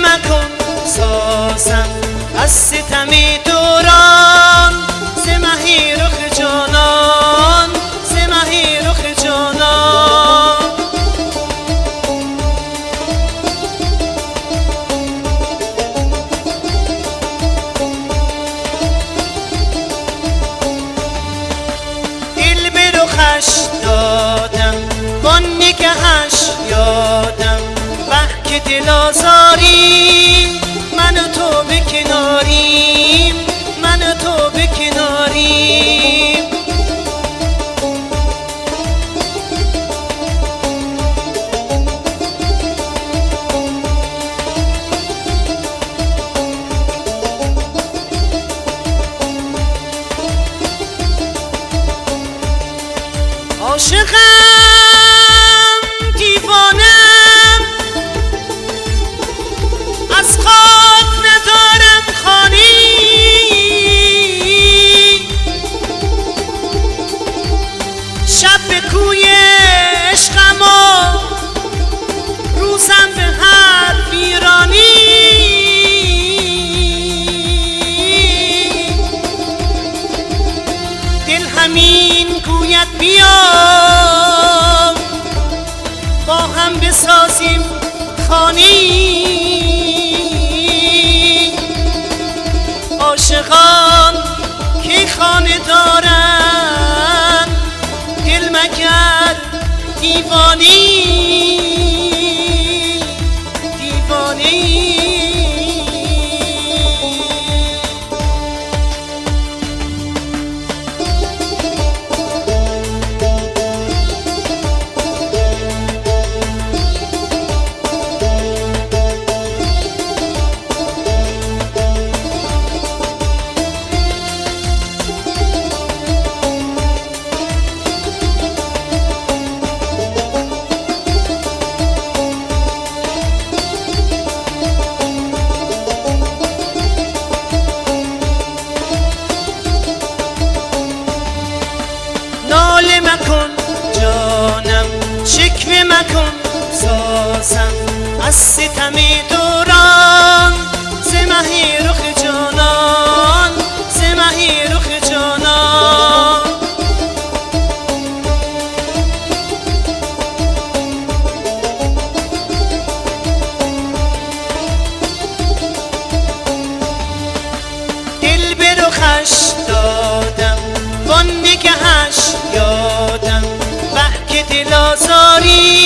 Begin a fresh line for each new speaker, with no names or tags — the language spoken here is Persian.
مکن سازم از ستم دوران ز مهی رخ جانان ز مهی رخ جانان دل به رخش دادم وان نگهش یادم وه که دل آزاری من و تو به کناریم من و تو به کناریم عاشقم دیوانم از خاک ندارم خانی شب به کوی عشقم و روزم به هر ویرانی دل همین گوید بیا با هم بسازیم خانی عاشقان که خانه دارن دل مگر دیوانی دیوانی ناله مکن جانم شکوه مکن سازم از ستم دوران ز مهی رخ جانان ز مهی رخ جانان دل به رخش دادم وان نگهش یادم وه که دل آزاری